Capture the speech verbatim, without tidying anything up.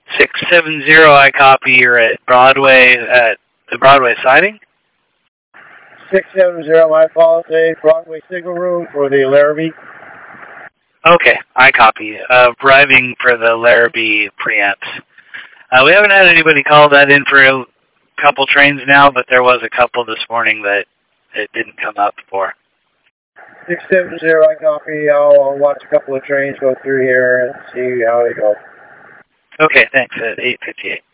six seven zero, I copy. You're at Broadway, at the Broadway siding? six seven zero, my policy, Broadway signal room for the Larrabee. Okay, I copy. Uh, arriving for the Larrabee preamps. Uh, we haven't had anybody call that in for a couple trains now, but there was a couple this morning that it didn't come up for. six seven zero, I copy. I'll, I'll watch a couple of trains go through here and see how they go. Okay, thanks. At eight fifty-eight.